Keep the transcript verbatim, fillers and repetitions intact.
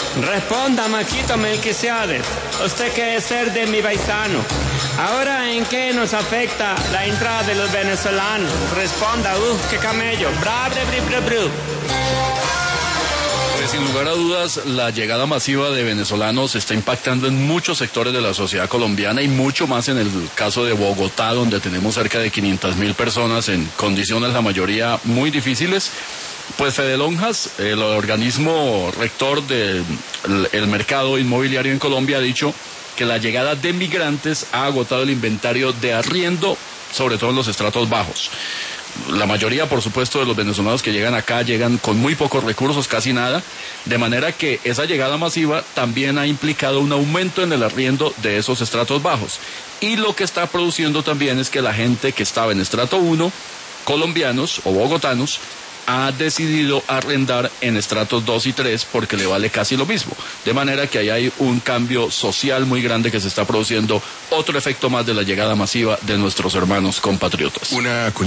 Responda, Maquito Melquiades, usted que es ser de mi paisano. Ahora, ¿en qué nos afecta la entrada de los venezolanos? Responda, uff, qué camello. Bra, bra, bra, bra, bra. Sin lugar a dudas, la llegada masiva de venezolanos está impactando en muchos sectores de la sociedad colombiana y mucho más en el caso de Bogotá, donde tenemos cerca de quinientas mil personas en condiciones, la mayoría muy difíciles. Pues Fedelonjas, el organismo rector del el mercado inmobiliario en Colombia, ha dicho que la llegada de migrantes ha agotado el inventario de arriendo, sobre todo en los estratos bajos. La mayoría, por supuesto, de los venezolanos que llegan acá llegan con muy pocos recursos, casi nada, de manera que esa llegada masiva también ha implicado un aumento en el arriendo de esos estratos bajos. Y lo que está produciendo también es que la gente que estaba en estrato uno, colombianos o bogotanos, ha decidido arrendar en estratos dos y tres porque le vale casi lo mismo. De manera que ahí hay un cambio social muy grande que se está produciendo, otro efecto más de la llegada masiva de nuestros hermanos compatriotas. Una